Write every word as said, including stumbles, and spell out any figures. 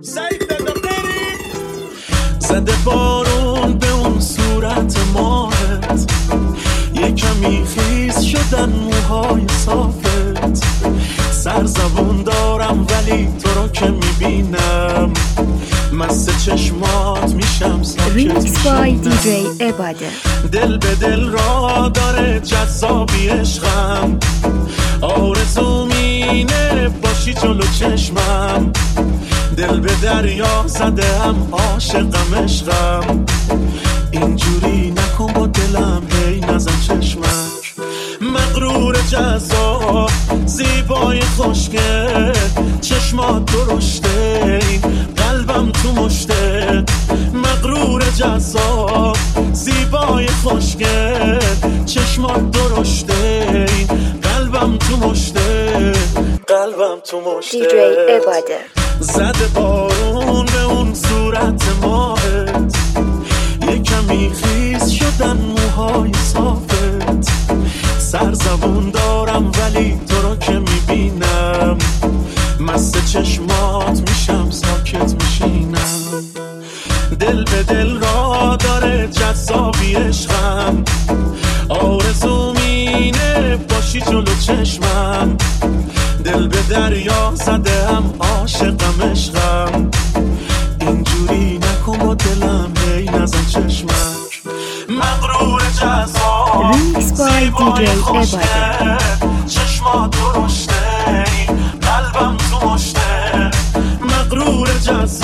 زده بارون به اون صورت ماهت، یه کمی خیس شدن موهای صافت. سرزبون دارم ولی تو رو که میبینم مست چشمات میشم ساکت میشینم. دل به دل را داره جذابی عشقم، آرزو مینه باشی جلو چشمم. دل به دریا زده هم عاشقم عشقم، اینجوری نکن با دلم هی نزن چشمک. مغرور جذاب زیبای خوشگل، چشمات درشته قلبم تو مشته. مغرور جذاب زیبای خوشگل، چشمات درشته قلبم تو مشته. قلبم تو مشته. دی جی عباده زده بارون به اون صورت ماهت، یه کمی خیس شدن موهای صافت. سرزبون دارم ولی تو رو که میبینم مست چشمات میشم ساکت میشینم. دل به دل را داره جذابی عشقم، آرزو مینه باشی جلو چشمم. دل به دریا زده هم عاشقم عشقم، اینجوری نکن با دلم هی نزن چشمک. مغرور جذاب زیبای خوشگل، چشمات درشته قلبم تو مشته. مغرور جذاب